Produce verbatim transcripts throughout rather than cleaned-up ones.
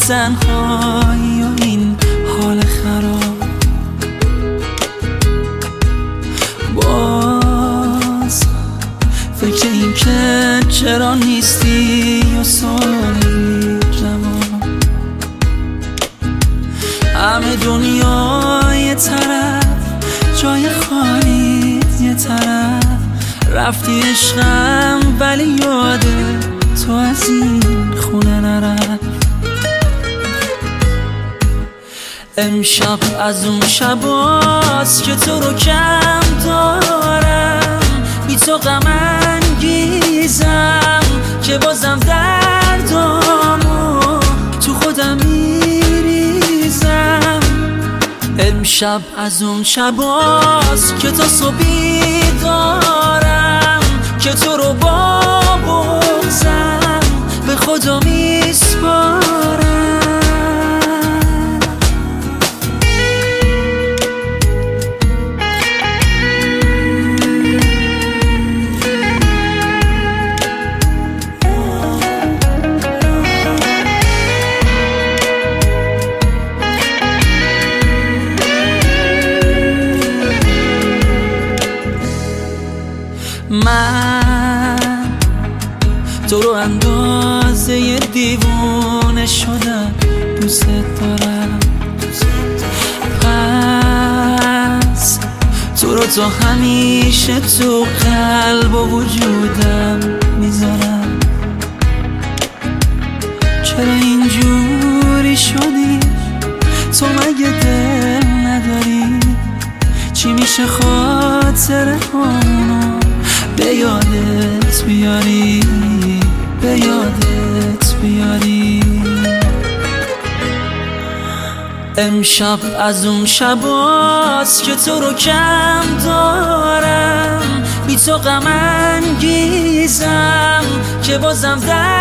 تنهایی و این حال خراب، باز فکر این که چرا نیستی و سالی جواب. همه دنیا یه طرف، جای خالی یه طرف، رفتی عشقم ولی یاده تو از این خونه نرفت. امشب از اون شباست که تو رو کم دارم، بی تو غم انگیزم که بازم دردامو تو خودم میریزم. امشب از اون شباست که تا صبحی دارم، که تو رو با بغضم به خدا میسپارم. من تو رو اندازه دیوونه شدم، دوست دارم. پس تو رو تا همیشه تو قلب و وجودم میذارم. چرا اینجوری شدی؟ تو مگه دل نداری؟ چی میشه خاطره هامونو به یادت بیاری، به یادت بیاری؟ امشب از اون شباست که تو رو کم دارم، بی تو غم انگیزم که بازم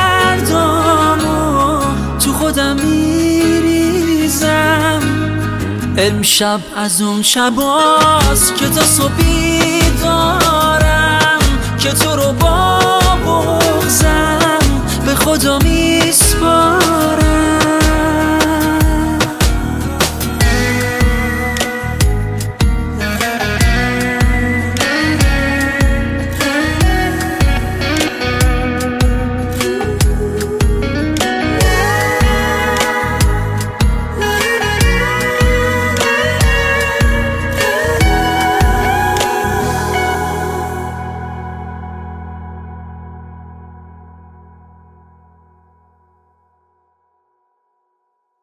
دردامو تو خودم میریزم. امشب از اون شباست که تا صبحی دارم، که تو رو با بغضم به خدا میسپارم.